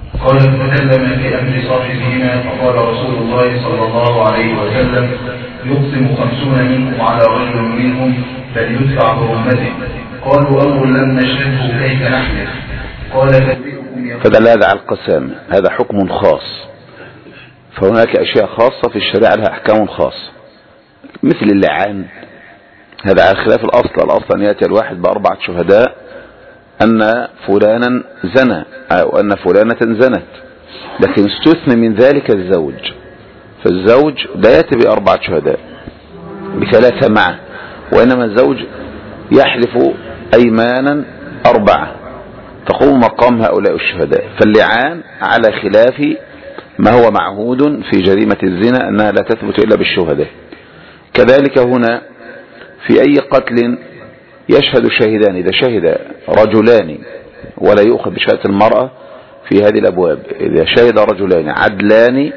قال تكلم في أمر صاحبهما فقال رسول الله صلى الله عليه وسلم يقسم 50 منكم على رجل منهم فليدفع برمته. قالوا أمر لم نشهده كيف نحلف. قال فدل هذا على القسام، هذا حكم خاص. فهناك أشياء خاصة في الشريعة لها أحكام خاصة مثل اللعان، هذا على خلاف الأصل أن يأتي الواحد ب4 شهداء أن فلانا زنى أو أن فلانة زنت، لكن استثنى من ذلك الزوج، فالزوج لا يأتي ب4 شهداء ب3 معه، وإنما الزوج يحلف أيمانا 4 تقوم مقام هؤلاء الشهداء. فاللعان على خلاف ما هو معهود في جريمة الزنا أنها لا تثبت إلا بالشهداء. كذلك هنا في أي قتل يشهد شاهدان، إذا شهد رجلان ولا يؤخذ بشهادة المرأة في هذه الأبواب، إذا شهد رجلان عدلان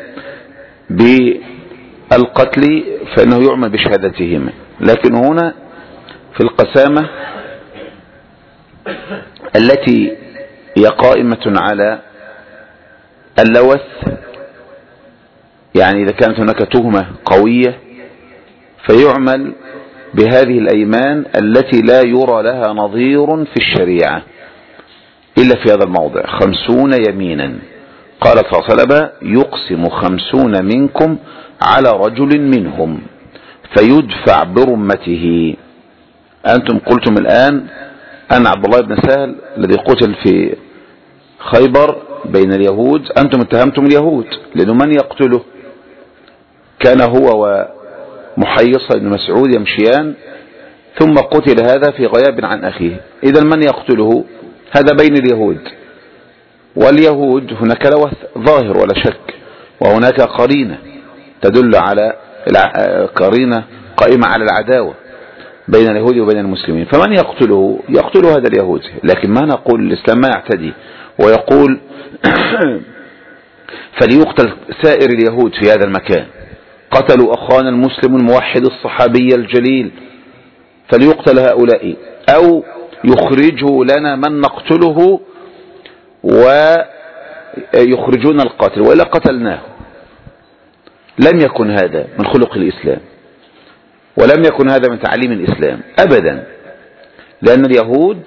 بالقتل فإنه يعمل بشهادتهما. لكن هنا في القسامة التي هي قائمة على اللوث، يعني إذا كانت هناك تهمة قوية فيعمل بهذه الأيمان التي لا يرى لها نظير في الشريعة إلا في هذا الموضع، 50 يمينا. قال صلى الله عليه وسلم يقسم 50 منكم على رجل منهم فيدفع برمته. أنتم قلتم الآن أن عبد الله بن سهل الذي قتل في خيبر بين اليهود، أنتم اتهمتم اليهود لأنه من يقتله كان هو ومحيص بن مسعود يمشيان ثم قتل هذا في غياب عن أخيه. إذا من يقتله؟ هذا بين اليهود، واليهود هناك لوث ظاهر ولا شك، وهناك قرينة تدل على قرينة قائمة على العداوة بين اليهود وبين المسلمين. فمن يقتله؟ يقتل هذا اليهود. لكن ما نقول الإسلام ما يعتدي ويقول فليقتل سائر اليهود في هذا المكان، قتلوا أخانا المسلم الموحد الصحابي الجليل فليقتل هؤلاء، أو يخرجوا لنا من نقتله ويخرجون القاتل وإلا قتلناه. لم يكن هذا من خلق الإسلام، ولم يكن هذا من تعليم الإسلام أبدا، لأن اليهود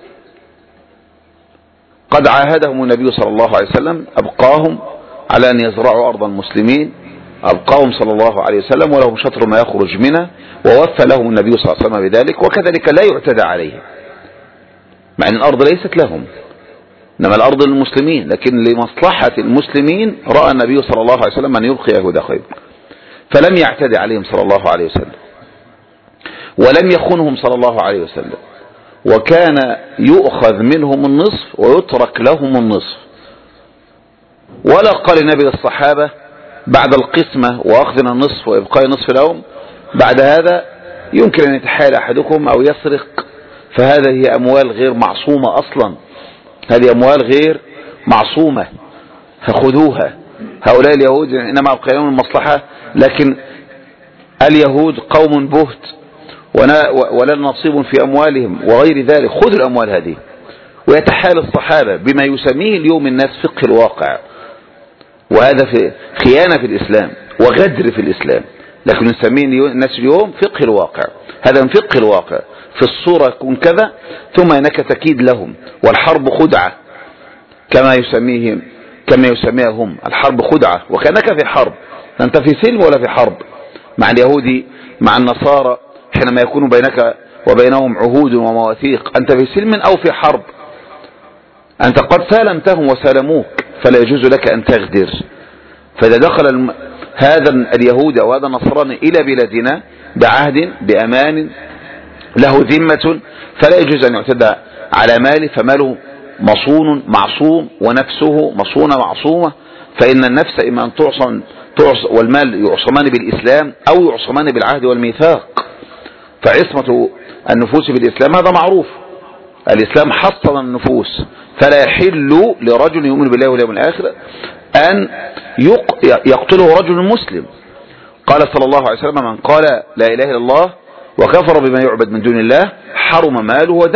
قد عاهدهم النبي صلى الله عليه وسلم، أبقاهم على أن يزرعوا أرض المسلمين، أبقاهم صلى الله عليه وسلم ولهم شطر ما يخرج منه، ووفى لهم النبي صلى الله عليه وسلم بذلك، وكذلك لا يعتدى عليه، مع أن الأرض ليست لهم إنما الأرض للمسلمين، لكن لمصلحة المسلمين رأى النبي صلى الله عليه وسلم أن يبقي يهود خيبر، فلم يعتدي عليهم صلى الله عليه وسلم ولم يخنهم صلى الله عليه وسلم، وكان يؤخذ منهم النصف ويترك لهم النصف. ولا قال النبي للصحابة بعد القسمة وأخذنا النصف وإبقاء النصف لهم بعد هذا يمكن أن يتحايل أحدكم أو يسرق، فهذا هي أموال غير معصومة أصلا، هذه أموال غير معصومة فخذوها. هؤلاء اليهود إنما أبقى لهم المصلحة، لكن اليهود قوم بهت ولا نصيب في أموالهم وغير ذلك، خذوا الأموال هذه. ويتحايل الصحابة بما يسميه اليوم الناس فقه الواقع، وهذا في خيانة في الإسلام وغدر في الإسلام، لكن يسميه الناس اليوم فقه الواقع. هذا من فقه الواقع، في الصورة يكون كذا ثم هناك تكيد لهم، والحرب خدعة كما يسميها هم، الحرب خدعة، وكأنك في حرب، أنت في سلم ولا في حرب مع اليهود مع النصارى، حينما يكون بينك وبينهم عهود ومواثيق أنت في سلم أو في حرب، أنت قد سالمتهم وسالموك فلا يجوز لك أن تغدر. فإذا دخل هذا اليهود أو هذا النصراني إلى بلادنا بعهد بأمان له ذمة فلا يجوز أن يعتدى على ماله، فماله مصون معصوم ونفسه مصونة معصومة، فإن النفس إما أن تعصم والمال يعصمان بالإسلام أو يعصمان بالعهد والميثاق. فعصمة النفوس بالإسلام هذا معروف، الإسلام حصن النفوس، فلا يحل لرجل يؤمن بالله واليوم الآخر أن يقتله رجل مسلم. قال صلى الله عليه وسلم من قال لا إله إلا الله وكفر بما يعبد من دون الله حرم ماله ودمه.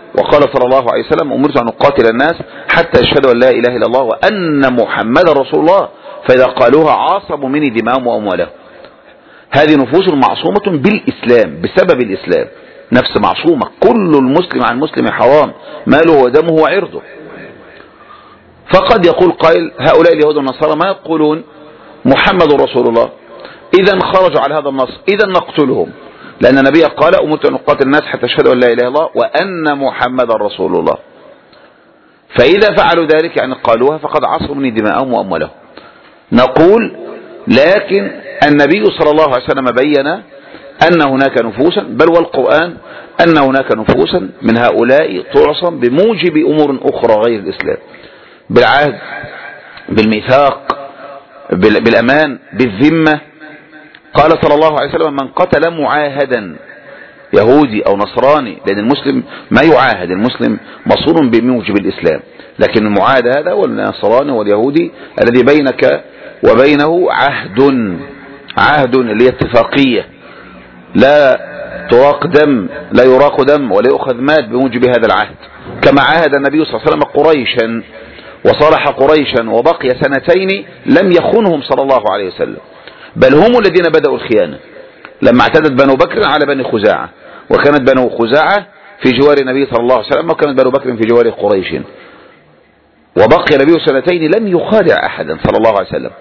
وقال صلى الله عليه وسلم أمرت أن أقاتل الناس حتى يشهدوا أن لا إله إلا الله وأن محمدا رسول الله فإذا قالوها عاصموا مني دماءهم وأموالهم. هذه نفوس معصومة بالإسلام بسبب الإسلام، نفس معصومة، كل المسلم عن المسلم حرام ماله ودمه وعرضه. فقد يقول قائل هؤلاء اليهود والنصارى ما يقولون محمد رسول الله، إذا خرجوا على هذا النص إذا نقتلهم، لأن النبي قال أمرت أن أقاتل الناس حتى يشهدوا أن لا إله إلا الله وأن محمدا رسول الله. فإذا فعلوا ذلك يعني قالوها فقد عصوا مني دماءهم وأموالهم. نقول لكن النبي صلى الله عليه وسلم بين أن هناك نفوسا، بل والقرآن أن هناك نفوسا من هؤلاء تعصم بموجب أمور أخرى غير الإسلام، بالعهد، بالميثاق، بالأمان، بالذمة. قال صلى الله عليه وسلم من قتل معاهدا يهودي أو نصراني، لأن المسلم ما يعاهد، المسلم مصون بموجب الإسلام، لكن المعاهد هذا والنصراني واليهودي الذي بينك وبينه عهد اللي هي اتفاقية، لا تراق دم، لا يراق دم ولا يؤخذ مال بموجب هذا العهد. كما عاهد النبي صلى الله عليه وسلم قريشا وصالح قريشا وبقي 2 لم يخنهم صلى الله عليه وسلم، بل هم الذين بدأوا الخيانة لما اعتدت بنو بكر على بني خزاعة، وكانت بنو خزاعة في جوار النبي صلى الله عليه وسلم، وكانت بنو بكر في جوار قريش، وبقي النبي 2 لم يخادع أحدا صلى الله عليه وسلم.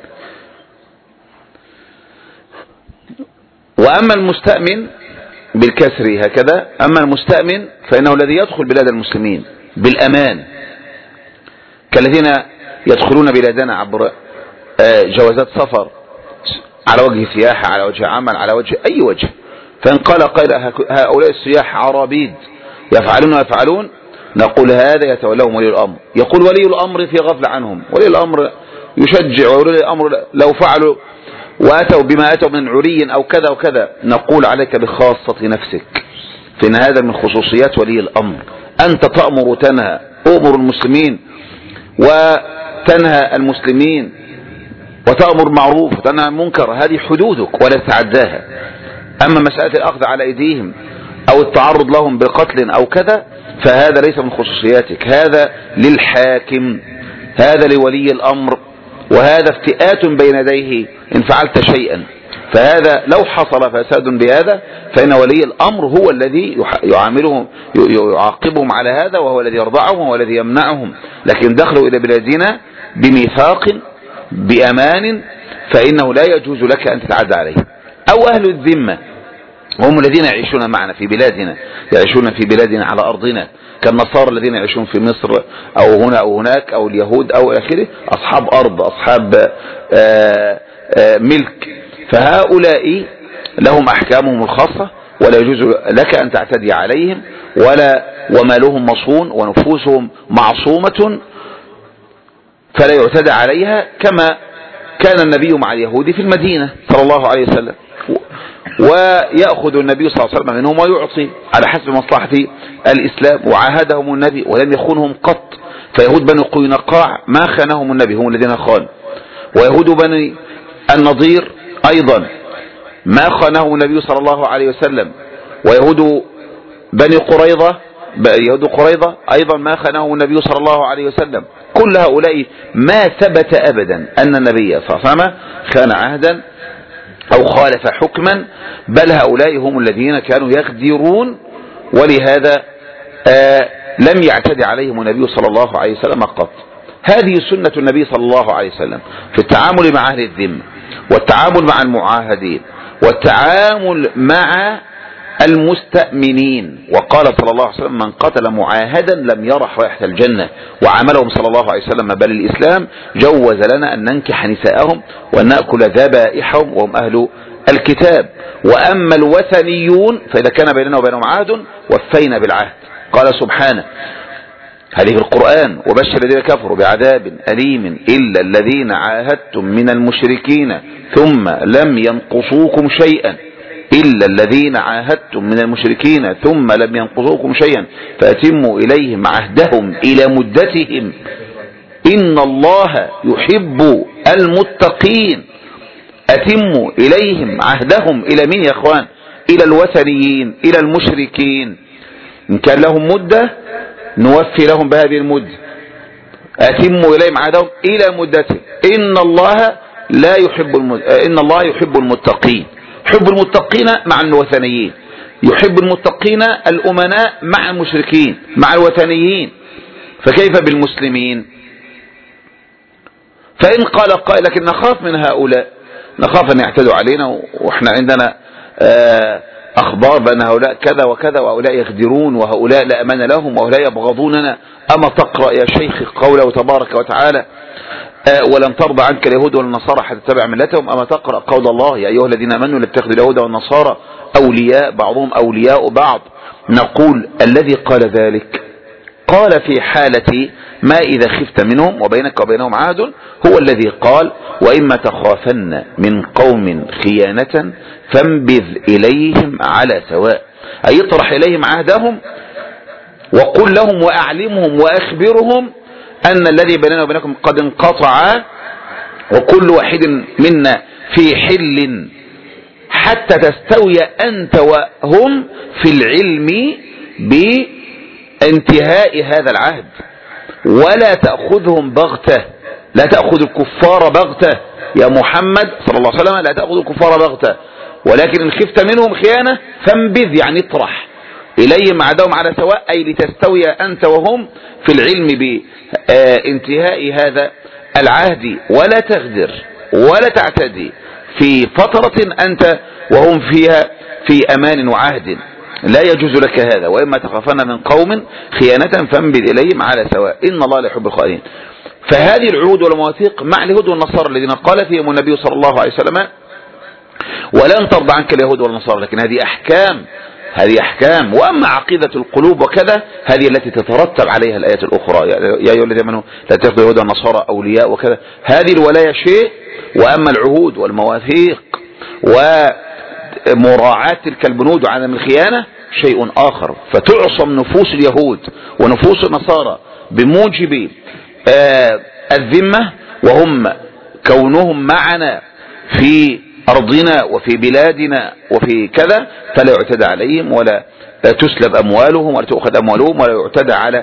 وأما المستأمن بالكسر هكذا، أما المستأمن فإنه الذي يدخل بلاد المسلمين بالأمان، كالذين يدخلون بلادنا عبر جوازات سفر على وجه سياحة، على وجه عمل، على وجه أي وجه. فإن قال قائل هؤلاء السياح عرابيد يفعلون ويفعلون، نقول هذا يتولهم ولي الأمر. يقول ولي الأمر في غفلة عنهم، ولي الأمر يشجع، ولي الأمر لو فعلوا وأتوا بما أتوا من عري أو كذا وكذا، نقول عليك بخاصة نفسك، فإن هذا من خصوصيات ولي الأمر. أنت تأمر وتنهى، أمر المسلمين وتنهى المسلمين، وتأمر معروف وتنهى المنكر، هذه حدودك ولا تتعداها. أما مسألة الأخذ على أيديهم أو التعرض لهم بقتل أو كذا فهذا ليس من خصوصياتك، هذا للحاكم، هذا لولي الأمر، وهذا افتئات بين يديه إن فعلت شيئا. فهذا لو حصل فساد بهذا فإن ولي الأمر هو الذي يعاملهم يعاقبهم على هذا، وهو الذي يرضعهم وهو الذي يمنعهم. لكن دخلوا إلى بلادنا بميثاق بأمان فإنه لا يجوز لك أن تتعدى عليه. أو أهل الذمة هم الذين يعيشون معنا في بلادنا، يعيشون في بلادنا على أرضنا، كالنصارى الذين يعيشون في مصر أو هنا أو هناك، أو اليهود أو آخره، أصحاب أرض، أصحاب ملك. فهؤلاء لهم أحكامهم الخاصة ولا يجوز لك أن تعتدي عليهم، ومالهم مصون ونفوسهم معصومة فلا يعتدى عليها، كما كان النبي مع اليهود في المدينة صلى الله عليه وسلم، ويأخذ النبي صلى الله عليه وسلم منهم ويعطي على حسب مصلحة الإسلام، وعاهدهم النبي ولم يخونهم قط. فيهود بني قينقاع ما خانهم النبي، هم الذين خان، ويهود بني النضير أيضا ما خانهم النبي صلى الله عليه وسلم، ويهود بني قريظة أيضا ما خانهم النبي صلى الله عليه وسلم. كل هؤلاء ما ثبت أبدا أن النبي صلى الله عليه وسلم خان عهدا أو خالف حكما، بل هؤلاء هم الذين كانوا يغدرون، ولهذا لم يعتدي عليهم النبي صلى الله عليه وسلم قط. هذه سنة النبي صلى الله عليه وسلم في التعامل مع أهل الذمة، والتعامل مع المعاهدين، والتعامل مع المستأمنين. وقال صلى الله عليه وسلم من قتل معاهدا لم يرح رائحة الجنة، وعملهم صلى الله عليه وسلم بل الإسلام جوز لنا أن ننكح نساءهم وأن نأكل ذبائحهم وهم أهل الكتاب. وأما الوثنيون فإذا كان بيننا وبينهم عهد وفينا بالعهد. قال سبحانه هذه في القرآن وبشر الذين كفروا بعذاب أليم إلا الذين عاهدتم من المشركين ثم لم ينقصوكم شيئا، إلا الذين عاهدتم من المشركين ثم لم ينقصوكم شيئا فأتموا إليهم عهدهم إلى مدتهم إن الله يحب المتقين. أتموا إليهم عهدهم إلى مين يا أخوان؟ إلى الوثنيين، إلى المشركين. إن كان لهم مدة نوفي لهم بهذه المدة، أتموا إليهم عهدهم إلى مدته، إن الله يحب المتقين. يحب المتقين مع الوثنيين، يحب المتقين الأمناء مع المشركين مع الوثنيين، فكيف بالمسلمين؟ فإن قال قائل لكن نخاف من هؤلاء، نخاف أن يعتدوا علينا، وإحنا عندنا أخبار بأن هؤلاء كذا وكذا، وهؤلاء يغدرون، وهؤلاء لا أمان لهم، وهؤلاء يبغضوننا. أما تقرأ يا شيخ قوله تبارك وتعالى ولن ترضى عنك اليهود والنصارى حتى تتبع ملتهم. أما تقرأ قول الله يا أيها الذين آمنوا لا تتخذوا اليهود والنصارى أولياء بعضهم أولياء بعض. نقول الذي قال ذلك قال في حالة ما إذا خفت منهم وبينك وبينهم عهد، هو الذي قال وإما تخافن من قوم خيانة فانبذ إليهم على سواء، أي اطرح إليهم عهدهم وقل لهم وأعلمهم وأخبرهم أن الذي بيننا وبينكم قد انقطع، وكل واحد منا في حل حتى تستوي أنت وهم في العلم بانتهاء هذا العهد، ولا تأخذهم بغتة، لا تأخذ الكفار بغتة يا محمد صلى الله عليه وسلم، لا تأخذ الكفار بغتة، ولكن إن خفت منهم خيانة فانبذ، يعني اطرح إليهم عهدهم على سواء، أي لتستوي أنت وهم في العلم بانتهاء هذا العهد، ولا تغدر ولا تعتدي في فترة أنت وهم فيها في أمان وعهد، لا يجوز لك هذا. وإما تخافن من قوم خيانة فانبذ إليهم على سواء إن الله لا يحب الخائنين. فهذه العهود والمواثيق مع اليهود والنصارى الذين قال فيهم النبي صلى الله عليه وسلم ولن ترضى عنك اليهود والنصارى، لكن هذه أحكام. وأما عقيدة القلوب وكذا هذه التي تترتب عليها الآيات الأخرى، يا أيها الذين آمنوا لا تتخذوا اليهود والنصارى أولياء وكذا، هذه الولاية شيء، وأما العهود والمواثيق ومراعاة تلك البنود وعدم الخيانة شيء آخر. فتعصم نفوس اليهود ونفوس النصارى بموجب الذمة، وهم كونهم معنا في أرضنا وفي بلادنا وفي كذا، فلا يعتدى عليهم ولا تسلب أموالهم ولا تؤخذ أموالهم ولا يعتدى على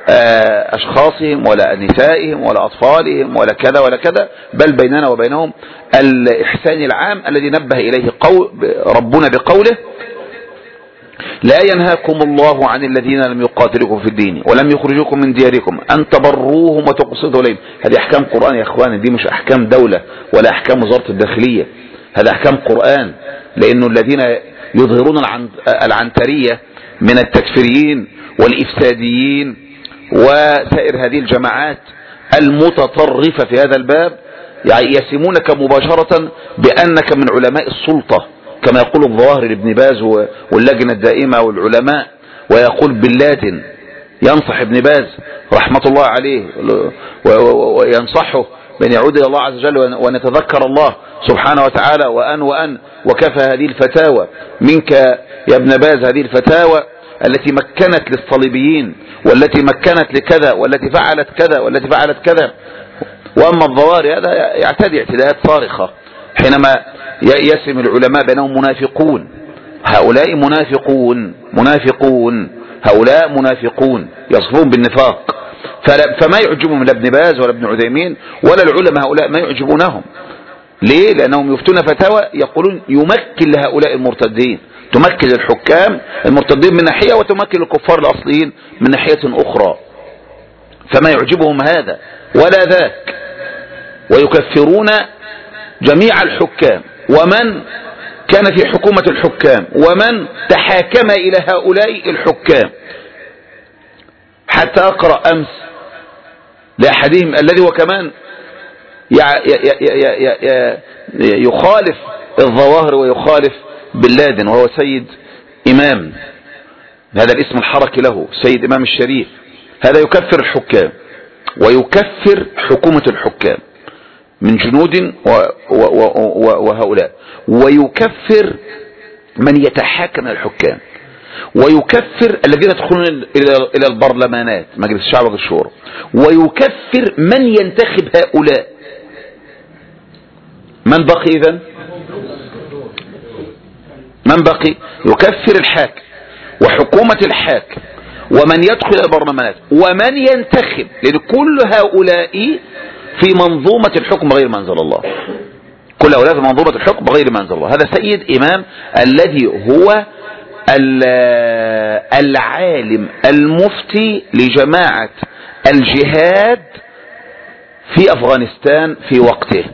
أشخاصهم ولا نسائهم ولا أطفالهم ولا كذا ولا كذا، بل بيننا وبينهم الإحسان العام الذي نبه إليه ربنا بقوله لا ينهاكم الله عن الذين لم يقاتلوكم في الدين ولم يخرجوكم من دياركم أن تبروهم وتقسطوا إليهم. هذه أحكام قرآن يا إخواني، دي مش أحكام دولة ولا أحكام وزارة الداخلية، هذا أحكام قرآن. لأنه الذين يظهرون العنترية من التكفيريين والإفساديين وسائر هذه الجماعات المتطرفة في هذا الباب يعني يسمونك مباشرة بأنك من علماء السلطة، كما يقول الظواهر لابن باز واللجنة الدائمة والعلماء، ويقول بن لادن ينصح ابن باز رحمة الله عليه وينصحه بأن يعود إلى الله عز وجل وأن يتذكر الله سبحانه وتعالى وأن وكفى هذه الفتاوى منك يا ابن باز، هذه الفتاوى التي مكنت للصليبيين والتي مكنت لكذا والتي فعلت كذا والتي فعلت كذا. وأما الظواهر هذا يعتدي اعتداءات صارخة حينما يسم العلماء بأنهم منافقون، هؤلاء منافقون هؤلاء منافقون يصفون بالنفاق. فما يعجبهم لا ابن باز ولا ابن عثيمين ولا العلماء هؤلاء، ما يعجبونهم. ليه؟ لأنهم يفتون فتاوى يقولون يمكن لهؤلاء المرتدين، تمكن الحكام المرتدين من ناحية وتمكن الكفار الأصليين من ناحية أخرى، فما يعجبهم هذا ولا ذاك، ويكفرون جميع الحكام ومن كان في حكومة الحكام ومن تحاكم إلى هؤلاء الحكام. حتى أقرأ أمس لأحدهم الذي هو كمان يخالف الظواهر ويخالف بن لادن، وهو سيد إمام، هذا الاسم الحركي له سيد إمام الشريف، هذا يكفر الحكام ويكفر حكومة الحكام من جنود وهؤلاء، ويكفر من يتحاكم الحكام، ويكفر الذين يدخلون إلى البرلمانات مجلس الشعب والشورى، ويكفر من ينتخب هؤلاء. من بقي إذن؟ من بقي؟ يكفر الحاكم وحكومة الحاكم ومن يدخل البرلمانات ومن ينتخب، لأن كل هؤلاء في منظومة الحكم غير ما أنزل الله، كل هؤلاء في منظومة الحكم غير ما أنزل الله. هذا سيد إمام الذي هو العالم المفتي لجماعة الجهاد في أفغانستان في وقته،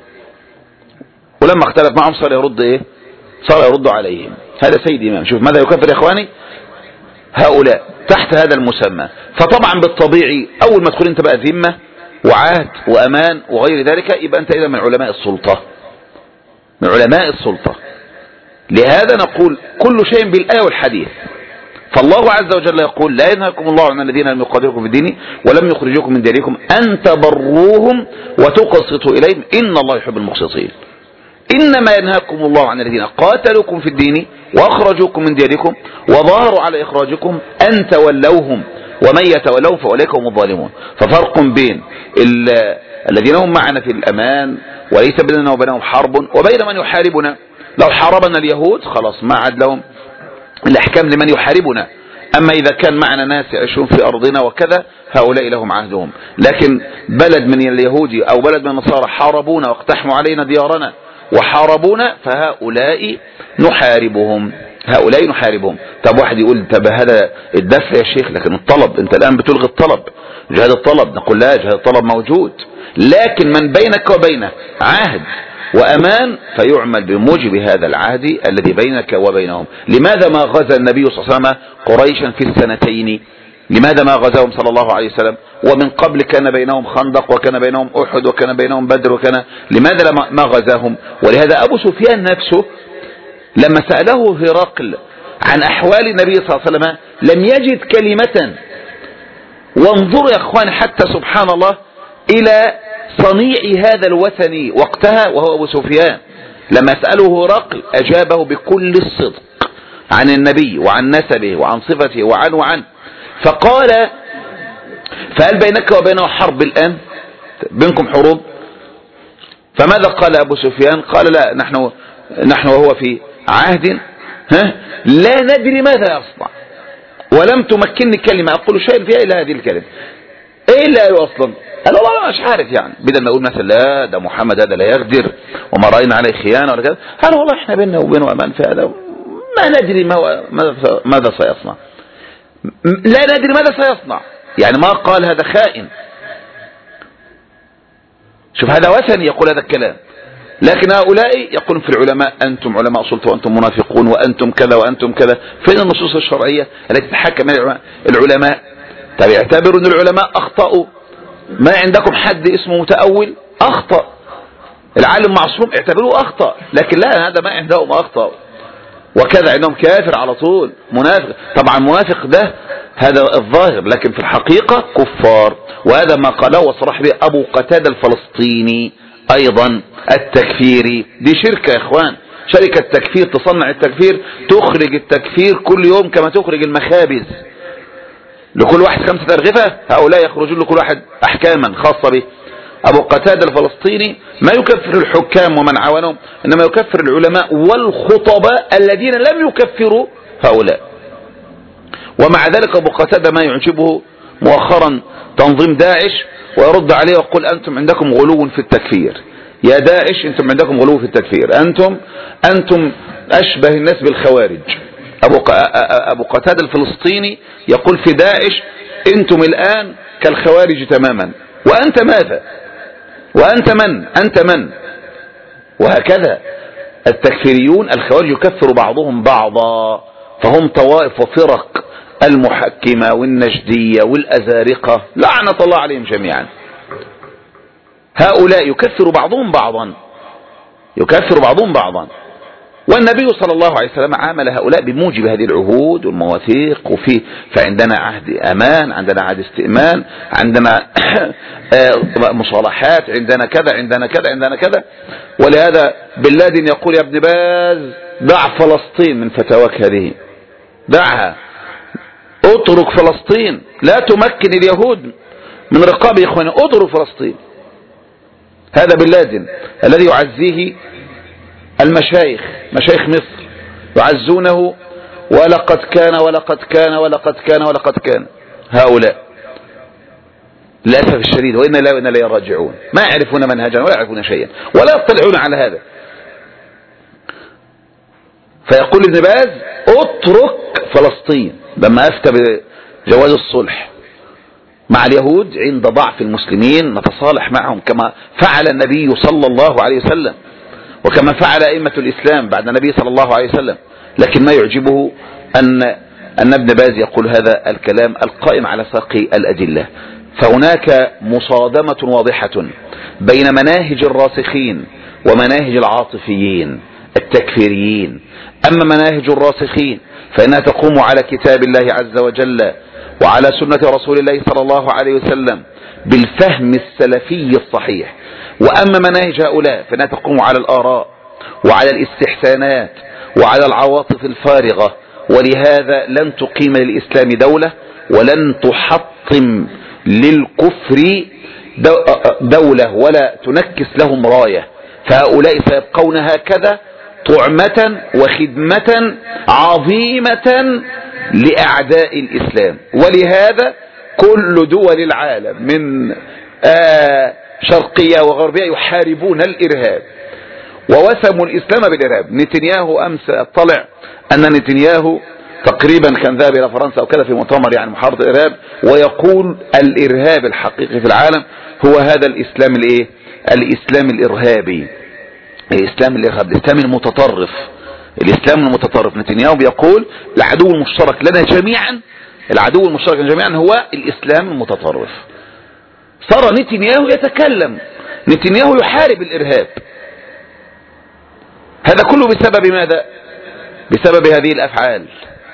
ولما اختلف معهم صار يرد ايه؟ صار يرد عليهم. هذا سيد إمام. شوف ماذا يكفر يا إخواني هؤلاء تحت هذا المسمى. فطبعا بالطبيعي أول ما تدخل انت بقى ذمة وعهد وأمان وغير ذلك، يبقى انت إذا من علماء السلطة، من علماء السلطة. لهذا نقول كل شيء بالآية والحديث. فالله عز وجل يقول لا ينهاكم الله عن الذين لم يقاتلوكم في الدين ولم يخرجوكم من دياركم أن تبروهم وتقسطوا إليهم إن الله يحب المقسطين. إنما ينهاكم الله عن الذين قاتلوكم في الدين وأخرجوكم من دياركم وظاهروا على إخراجكم أن تولوهم ومن يتولوهم فأولئك هم الظالمون. ففرق بين الذين هم معنا في الأمان وليس بيننا وبينهم حرب وبين من يحاربنا. لو حاربنا اليهود خلاص ما عاد لهم الأحكام لمن يحاربنا. أما إذا كان معنا ناس يعيشون في أرضنا وكذا هؤلاء لهم عهدهم. لكن بلد من اليهود أو بلد من النصارى حاربونا واقتحموا علينا ديارنا وحاربونا فهؤلاء نحاربهم، هؤلاء نحاربهم. طب واحد يقول طب هذا الدفع يا شيخ، لكن الطلب انت الآن بتلغي الطلب، جهاد الطلب. نقول لا، جهاد الطلب موجود، لكن من بينك وبينه عهد وأمان فيعمل بموجب هذا العهد الذي بينك وبينهم. لماذا ما غزا النبي صلى الله عليه وسلم قريشا في السنتين؟ لماذا ما غزاهم صلى الله عليه وسلم؟ ومن قبل كان بينهم خندق وكان بينهم أحد وكان بينهم بدر لماذا ما غزاهم؟ ولهذا أبو سفيان نفسه لما سأله هرقل عن أحوال النبي صلى الله عليه وسلم لم يجد كلمة. وانظروا يا أخوان حتى سبحان الله إلى صنيع هذا الوثني وقتها وهو أبو سفيان، لما سأله هرقل أجابه بكل الصدق عن النبي وعن نسبه وعن صفته وعن فقال فهل بينك وبينه حرب الآن؟ بينكم حروب؟ فماذا قال أبو سفيان؟ قال لا، نحن وهو في عهد لا ندري ماذا يصنع ولم تمكنني كلمة أقول شيء فيها إلا هذه الكلمة. إيه اللي قالوا أصلا؟ قال والله مش عارف، يعني بدل ما نقول مثلا لا ده محمد هذا لا يغدر وما رأينا عليه خيانة ولا كذا، قال والله احنا بيننا وبينه أمان في هذا ما ندري ماذا سيصنع، لا ندري ماذا سيصنع. يعني ما قال هذا خائن. شوف هذا وثني يقول هذا الكلام. لكن هؤلاء يقولون في العلماء أنتم علماء سلطة وأنتم منافقون وأنتم كذا وأنتم كذا. فين النصوص الشرعية التي تتحكم العلماء؟ طب يعتبروا أن العلماء أخطأوا، ما عندكم حد اسمه متأول أخطأ، العالم معصوم اعتبروه أخطأ، لكن لا هذا ما عندهم أخطأ وكذا عندهم كافر على طول منافق. طبعا منافق ده هذا الظاهر، لكن في الحقيقة كفار. وهذا ما قاله وصرح به أبو قتادة الفلسطيني أيضا التكفيري. دي شركة يا إخوان، شركة تكفير تصنع التكفير، تخرج التكفير كل يوم كما تخرج المخابز. لكل واحد 5 أرغفة، هؤلاء يخرجون لكل واحد أحكاما خاصة به. أبو قتادة الفلسطيني ما يكفر الحكام ومن عاونهم، إنما يكفر العلماء والخطباء الذين لم يكفروا هؤلاء. ومع ذلك أبو قتادة ما يعجبه مؤخرا تنظيم داعش ويرد عليه ويقول أنتم عندكم غلو في التكفير، يا داعش أنتم عندكم غلو في التكفير، أنتم أشبه الناس بالخوارج. أبو قتادة الفلسطيني يقول في داعش أنتم الآن كالخوارج تماما. وأنت ماذا؟ وأنت من؟ أنت من؟ وهكذا التكفيريون الخوارج يكفر بعضهم بعضا، فهم طوائف وفرق المحكمة والنجدية والأزارقة لعنة الله عليهم جميعا. هؤلاء يكفر بعضهم بعضا. والنبي صلى الله عليه وسلم عامل هؤلاء بموجب هذه العهود والمواثيق. فعندنا عهد أمان، عندنا عهد استئمان، عندنا مصالحات، عندنا كذا. ولهذا بن لادن يقول يا ابن باز دع فلسطين من فتاواك هذه، دعها، اترك فلسطين، لا تمكن اليهود من رقاب إخواني، اترك فلسطين. هذا بن لادن الذي يعزيه المشايخ، مشايخ مصر يعزونه ولقد كان. هؤلاء للأسف الشديد، وإنا لا يراجعون، ما يعرفون منهجا ولا يعرفون شيئا ولا يطلعون على هذا. فيقول ابن باز اترك فلسطين لما أفتى بجواز الصلح مع اليهود عند ضعف المسلمين، نتصالح معهم كما فعل النبي صلى الله عليه وسلم وكما فعل أئمة الإسلام بعد النبي صلى الله عليه وسلم. لكن ما يعجبه أن ابن باز يقول هذا الكلام القائم على ساق الأدلة. فهناك مصادمة واضحة بين مناهج الراسخين ومناهج العاطفيين التكفيريين. أما مناهج الراسخين فإنها تقوم على كتاب الله عز وجل وعلى سنة رسول الله صلى الله عليه وسلم بالفهم السلفي الصحيح. وأما مناهج هؤلاء فإنها تقوم على الآراء وعلى الاستحسانات وعلى العواطف الفارغة، ولهذا لن تقيم للإسلام دولة ولن تحطم للكفر دولة ولا تنكس لهم راية. فهؤلاء سيبقون هكذا طعمة وخدمة عظيمة لأعداء الإسلام. ولهذا كل دول العالم من شرقية وغربية يحاربون الإرهاب ووسموا الإسلام بالإرهاب. نتنياهو أمس اطلع أن نتنياهو تقريبا كان ذهب إلى فرنسا أو كذا في مؤتمر يعني محاربة الإرهاب، ويقول الإرهاب الحقيقي في العالم هو هذا الإسلام الإيه؟ الإسلام الإرهابي، الإسلام الإرهابي، الإسلام المتطرف، الإسلام المتطرف. نتنياهو بيقول العدو المشترك لنا جميعا، العدو المشترك لنا جميعا هو الإسلام المتطرف. صار نتنياهو يتكلم، نتنياهو يحارب الإرهاب. هذا كله بسبب ماذا؟ بسبب هذه الأفعال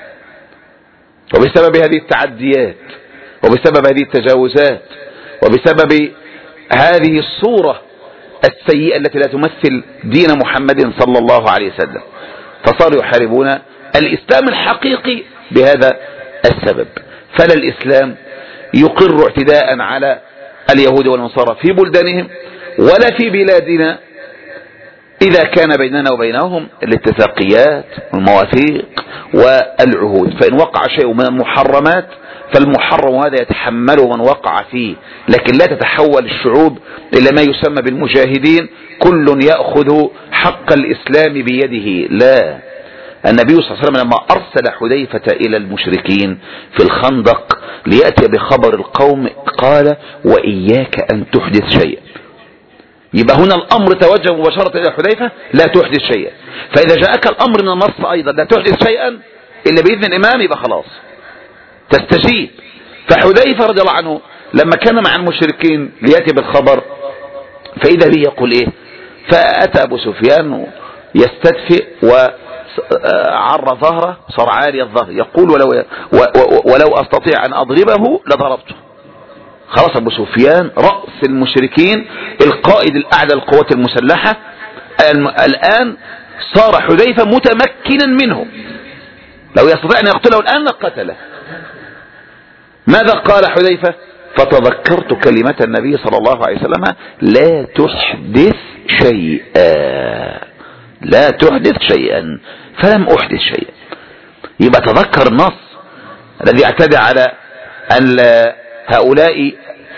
وبسبب هذه التعديات وبسبب هذه التجاوزات وبسبب هذه الصورة السيئة التي لا تمثل دين محمد صلى الله عليه وسلم. فصاروا يحاربون الإسلام الحقيقي بهذا السبب. فلا الإسلام يقر اعتداء على اليهود والنصارى في بلدانهم ولا في بلادنا إذا كان بيننا وبينهم الاتفاقيات والمواثيق والعهود. فإن وقع شيء من المحرمات فالمحرم هذا يتحمله من وقع فيه، لكن لا تتحول الشعوب إلى ما يسمى بالمجاهدين كل يأخذ حق الإسلام بيده. لا، النبي صلى الله عليه وسلم لما أرسل حذيفة إلى المشركين في الخندق ليأتي بخبر القوم قال وإياك أن تحدث شيئا. يبقى هنا الأمر توجه مباشرة إلى حذيفة لا تحدث شيئا. فإذا جاءك الأمر من النص أيضا لا تحدث شيئا إلا بإذن الإمام يبقى خلاص تستجيب. فحذيفة رضي الله عنه لما كان مع المشركين ليأتي بالخبر فإذا به يقول إيه؟ فأتى أبو سفيان يستدفئ وعر ظهره، صار عاري الظهر، يقول ولو أستطيع أن أضربه لضربته. خلاص أبو سفيان رأس المشركين القائد الأعلى للقوات المسلحة، الآن صار حذيفة متمكنا منه، لو يستطيع أن يقتله الآن لقتله. ماذا قال حذيفة؟ فتذكرت كلمة النبي صلى الله عليه وسلم لا تحدث شيئا، لا تحدث شيئا، فلم أحدث شيئا. يبقى تذكر النص الذي اعتدى على أن هؤلاء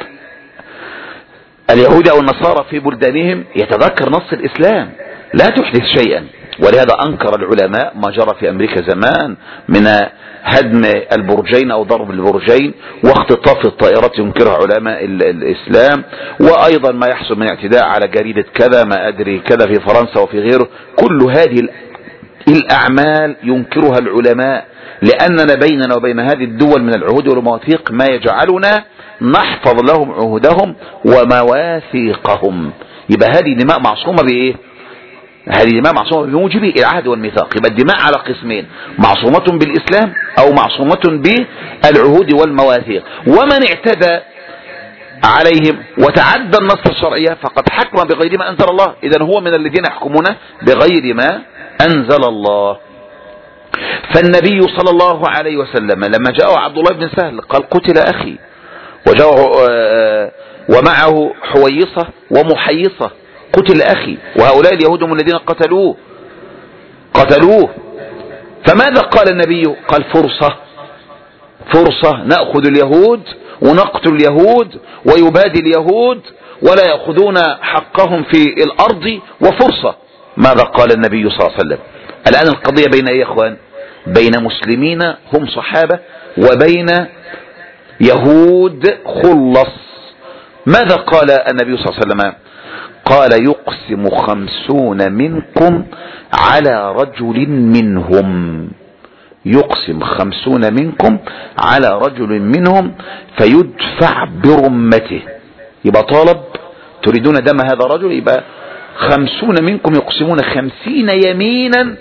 اليهود أو النصارى في بلدانهم، يتذكر نص الإسلام لا تحدث شيئا. ولهذا أنكر العلماء ما جرى في أمريكا زمان من هدم البرجين أو ضرب البرجين واختطاف الطائرات، ينكرها علماء الإسلام. وأيضا ما يحصل من اعتداء على جريدة كذا ما أدري كذا في فرنسا وفي غيره، كل هذه الأعمال ينكرها العلماء، لأننا بيننا وبين هذه الدول من العهود والمواثيق ما يجعلنا نحفظ لهم عهودهم ومواثيقهم. يبقى هذه دماء معصومة بإيه؟ هذه دماء معصومة بموجب العهد والميثاق. يبقى الدماء على قسمين، معصومة بالإسلام أو معصومة بالعهود والمواثيق. ومن اعتدى عليهم وتعدى النص الشرعية فقد حكم بغير ما أنزل الله، إذن هو من الذين يحكمون بغير ما أنزل الله. فالنبي صلى الله عليه وسلم لما جاءه عبد الله بن سهل قال قتل أخي، وجاءه ومعه حويصة ومحيصة، قتل أخي، وهؤلاء اليهود هم الذين قتلوه. فماذا قال النبي؟ قال فرصة، فرصة نأخذ اليهود ونقتل اليهود ويبادي اليهود ولا يأخذون حقهم في الأرض، وفرصة. ماذا قال النبي صلى الله عليه وسلم؟ الآن القضية بين ايه يا اخوان؟ بين مسلمين هم صحابة وبين يهود خلص. ماذا قال النبي صلى الله عليه وسلم؟ قال يقسم 50 منكم على رجل منهم، يقسم 50 منكم على رجل منهم فيدفع برمته. يبقى طالب تريدون دم هذا الرجل، يبقى 50 منكم يقسمون 50 يمينا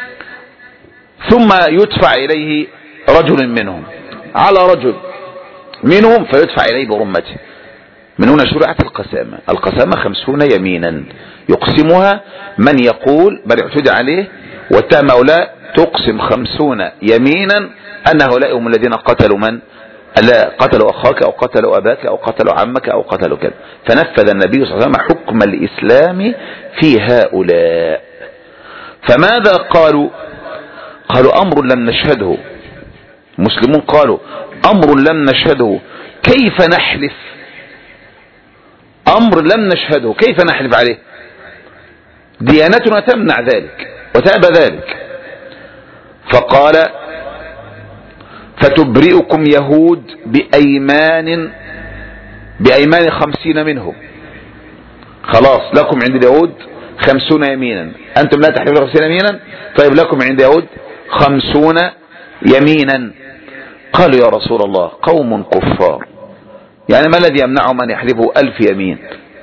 ثم يدفع إليه رجل منهم، على رجل منهم فيدفع إليه برمته. من هنا شرعت القسامة. القسامة 50 يمينا يقسمها من يقول بل اعتدى عليه واتهم هؤلاء، تقسم 50 يمينا أن هؤلاء هم الذين قتلوا من؟ لا، قتلوا أخاك أو قتلوا أباك أو قتلوا عمك أو قتلوا كذا. فنفذ النبي صلى الله عليه وسلم حكم الإسلام في هؤلاء. فماذا قالوا؟ قالوا أمر لم نشهده. المسلمون قالوا أمر لم نشهده كيف نحلف؟ أمر لم نشهده كيف نحلف عليه؟ ديانتنا تمنع ذلك وتأبى ذلك. فقال فتبرئكم يهود بأيمان 50 منهم. خلاص لكم عند اليهود 50 يمينا، أنتم لا تحلفون 50 يمينا، طيب لكم عند اليهود 50 يمينا. قالوا يا رسول الله قوم كفار، يعني ما الذي يمنعهم أن يحلفوا 1000 يمين؟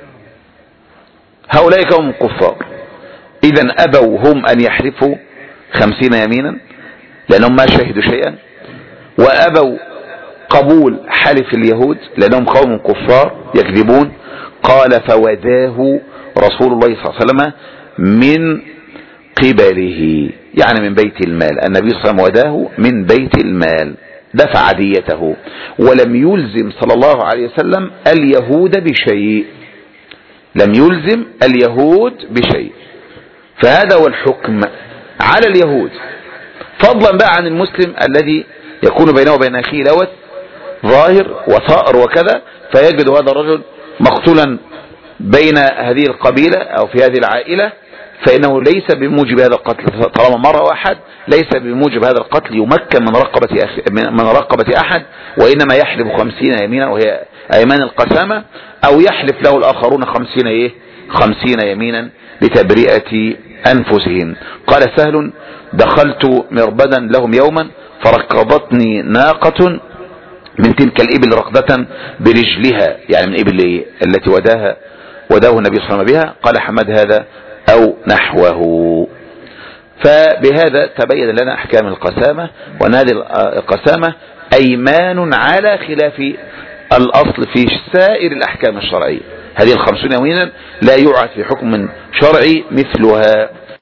هؤلاء قوم كفار. إذن أبوا هم أن يحلفوا 50 يمينا لأنهم ما شهدوا شيئا، وأبوا قبول حلف اليهود لأنهم قوم كفار يكذبون. قال فوداه رسول الله صلى الله عليه وسلم من قبله، يعني من بيت المال. النبي صلى الله عليه وسلم وداه من بيت المال، دفع ديته، ولم يلزم صلى الله عليه وسلم اليهود بشيء، لم يلزم اليهود بشيء. فهذا هو الحكم على اليهود، فضلا بقى عن المسلم الذي يكون بينه وبين أخيه لوث ظاهر وثأر وكذا، فيجد هذا الرجل مقتولا بين هذه القبيلة أو في هذه العائلة، فإنه ليس بموجب هذا القتل، طالما مر واحد ليس بموجب هذا القتل يمكن من رقبة أحد، وإنما يحلف 50 يمينا وهي أيمان القسامة، أو يحلف له الآخرون 50 يمينا لتبرئة أنفسهم. قال سهل دخلت مربدا لهم يوما فركضتني ناقة من تلك الإبل ركضة برجلها، يعني من إبل التي وداه النبي صلى الله عليه وسلم بها. قال حمد هذا أو نحوه. فبهذا تبين لنا أحكام القسامة، وأن هذه القسامة أيمان على خلاف الأصل في سائر الأحكام الشرعية. هذه 50 يمينا لا يوعد في حكم شرعي مثلها.